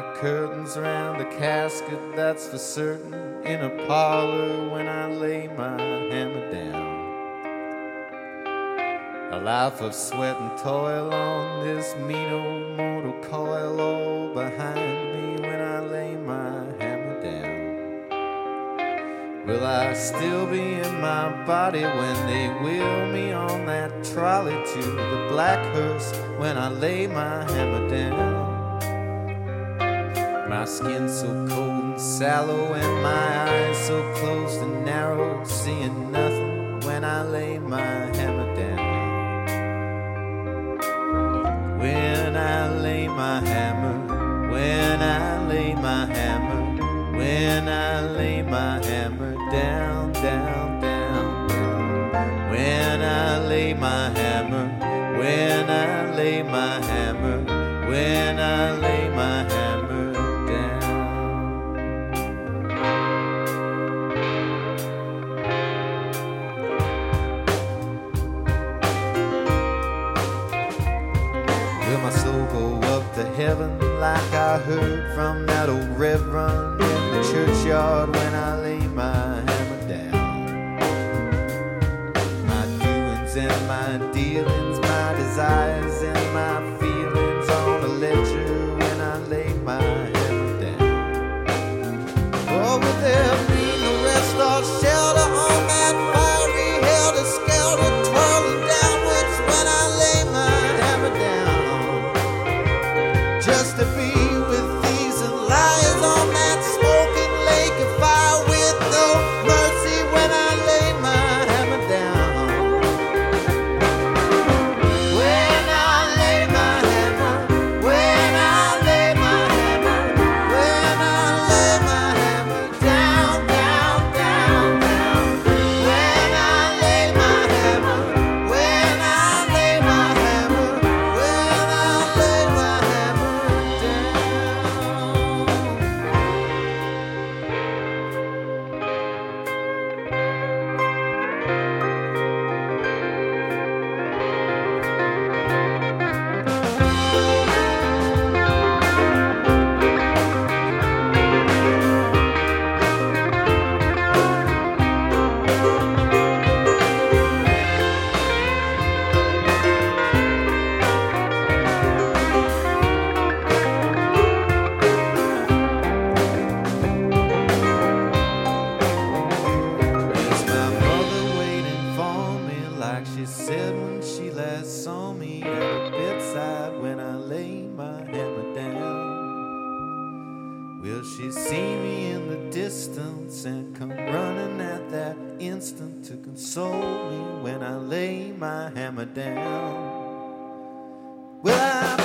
black curtains around the casket, that's for certain, in a parlor when I lay my hammer down. A life of sweat and toil on this mean old mortal coil, all behind me when I lay my hammer down. Will I still be in my body when they wheel me on that trolley to the black hearse when I lay my hammer down? My skin so cold and sallow and my eyes so closed and narrow, seeing nothing when I lay my hammer down. When I lay my hammer, when I lay my hammer, when I lay my hammer down, down, down, down. When I lay my hammer, when I lay my hammer, when I lay my hammer down. Will my soul go up to heaven like I heard from that old reverend in the churchyard when I lay my hammer down? My doings and my dealings, my desires and my feelings on the ledger when I lay my hammer down. Or will there be no rest or shelter on that fiery helter-skelter, twirling downwards when I lay my hammer down? Just to be with thieves and liars on that smoking lake of fire with no mercy when I lay my hammer down. When I lay my hammer, when I lay my hammer, when I lay my hammer down, down, down, down. When I lay my hammer, when I lay my hammer, when I lay my hammer down. Is my mother waiting for me like she said when she last saw me at her bedside when I lay my hammer down? Will she see me in the distance and come running at that instant to console me when I lay my hammer down? Will I